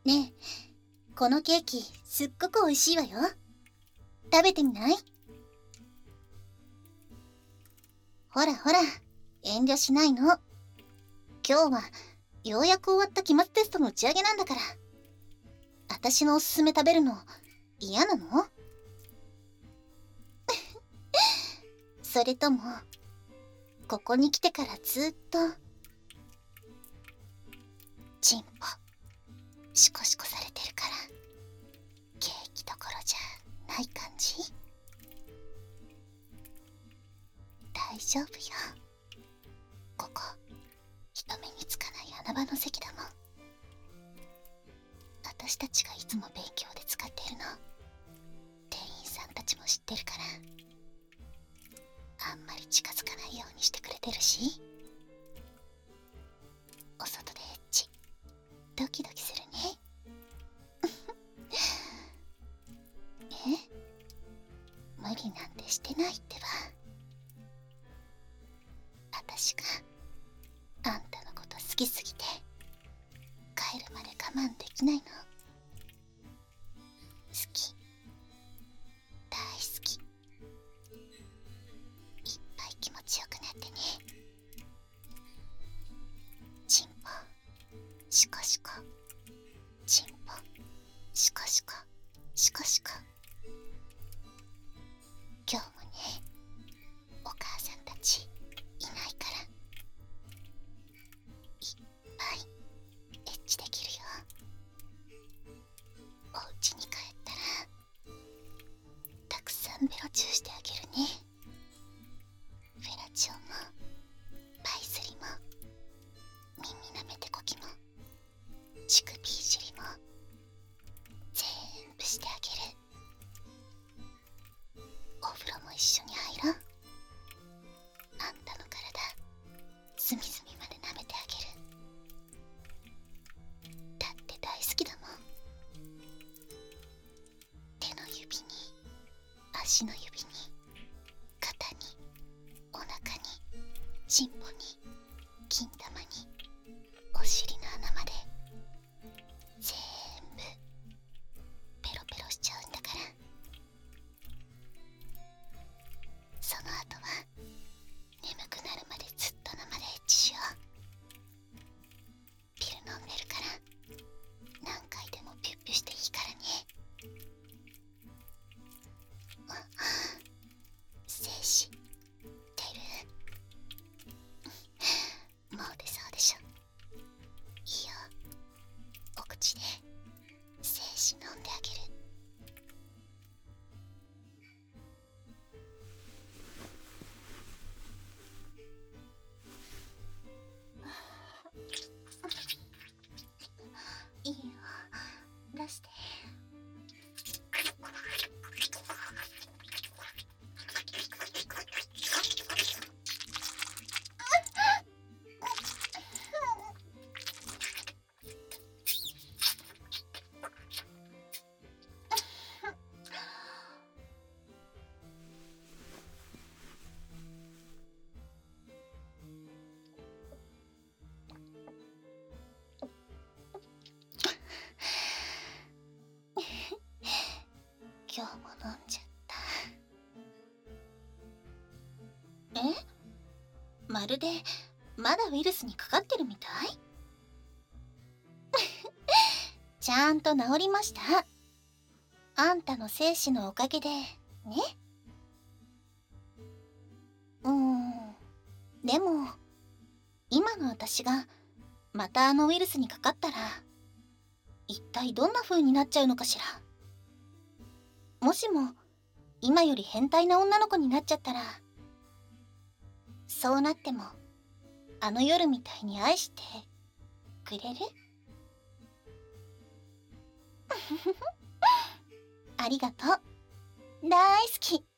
ねえ、このケーキすっごく美味しいわよ。食べてみない？ほらほら、遠慮しないの。今日はようやく終わった期末テストの打ち上げなんだから。私のおすすめ食べるの嫌なの？それともここに来てからずっとチンポシコシコされてるからケーキどころじゃない感じ？大丈夫よ。ここ人目につかない穴場の席だもん。私たちがいつも勉強で使ってるの店員さんたちも知ってるから、あんまり近づかないようにしてくれてるし、お外でエッチドキドキするね。無理なんてしてないってば。私があんたのこと好きすぎて帰るまで我慢できないの。好き、大好き。いっぱい気持ちよくなってね。チンポシコシコ、チンポシコシコシコシコ。今日もね、お母さんたちいないからいっぱいエッチできるよ。お家に帰ったらたくさんベロチューしてあげるね。フェラチオもパイスリも耳なめてこきも乳首いじりも全部してあげる。お風呂も一緒に入ろう。あんたの体隅々まで舐めてあげる。だって大好きだもん。手の指に足の指に肩にお腹にチンポに金玉にお尻の穴まで全部ペロペロしちゃうんだから。その後は眠くなるまでずっと生でエッチしよう。ピル飲んでるから何回でもピュッピュしていいからね。精子出る？もう出そうでしょ。いいよ、お口で精子飲んであげる。いいよ、出して。今日も飲んじゃった。まるでまだウイルスにかかってるみたい？ちゃんと治りました。あんたの精子のおかげでね。でも今の私がまたあのウイルスにかかったら一体どんな風になっちゃうのかしら。もしも今より変態な女の子になっちゃったら、そうなってもあの夜みたいに愛してくれる？ありがとう。大好き。